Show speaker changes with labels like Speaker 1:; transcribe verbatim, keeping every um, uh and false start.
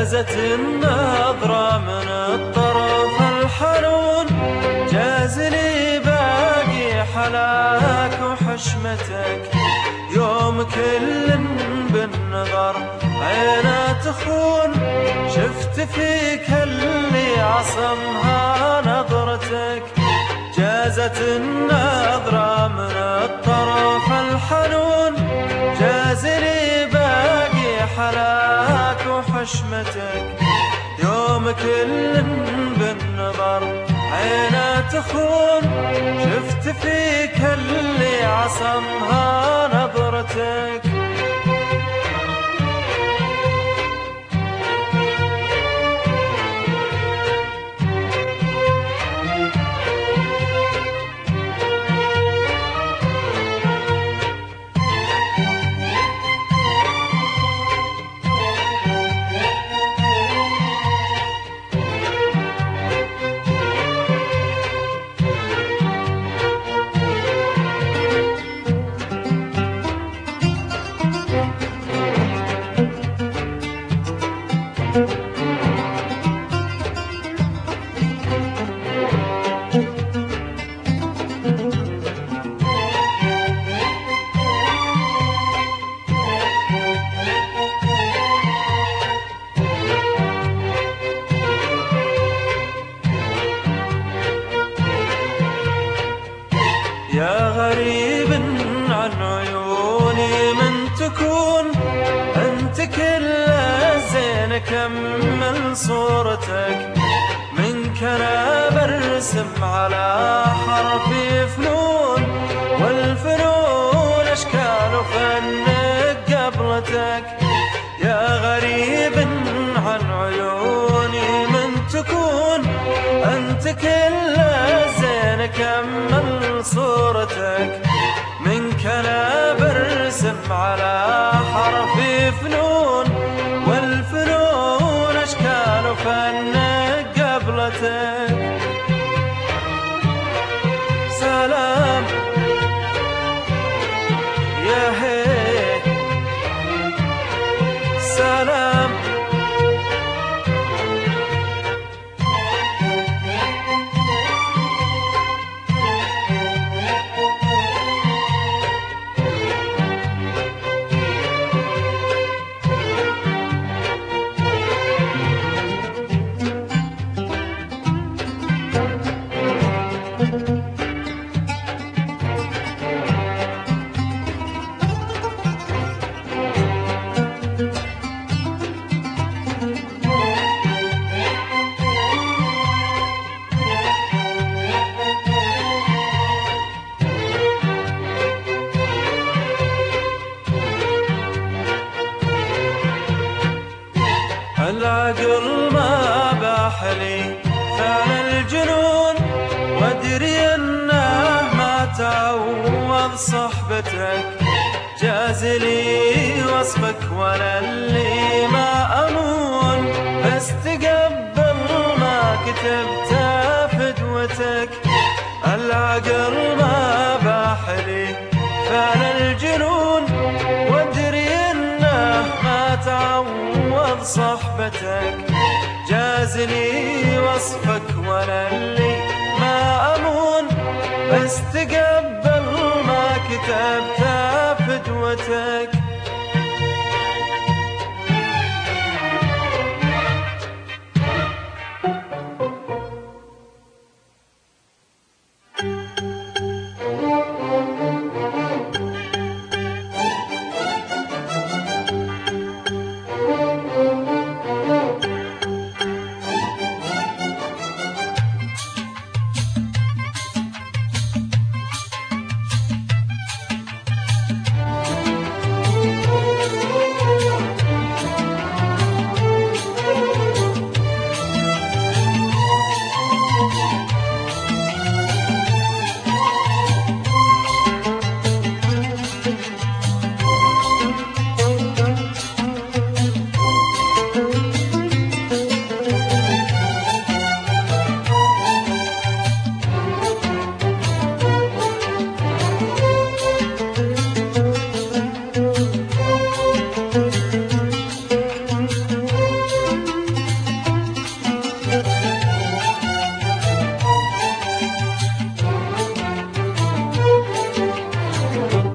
Speaker 1: جازت النظرة من الطرف الحنون، جاز لي باقي حلاك وحشمتك. يوم كل بالنظر عينه تخون، شفت فيك اللي عصمها نظرتك. جازت النظرة من الطرف الحنون، جاز لي باقي حلاك وحشمتك. يوم كل بالنظر عينه تخون، شفت فيك اللي عصمها نظرتك. يا غريب عن عيوني من تكون، أنت كل الزين كمل صورتك. منك أنا برسم على حرفي فنون، والفنون أشكال وفنك قبلتك. يا غريب عن عيوني من تكون، أنت كل الزين كمل صورتك. منك أنا برسم على حرفي فنون، والفنون أشكال وفنك قبلتك. سلام يا هي سلام، العقل ما باحلي فعل الجنون، وادري انه ما تعوض صحبتك. جاز لي وصفك ولا اللي ما امون، بس تقبل ما كتبته فدوتك. العقل ما باحلي فعل الجنون، وادري انه ما تعوض صحبتك. جاز لي وصفك ولا اللي ما امون، بس تقبل ما كتبته فدوتك.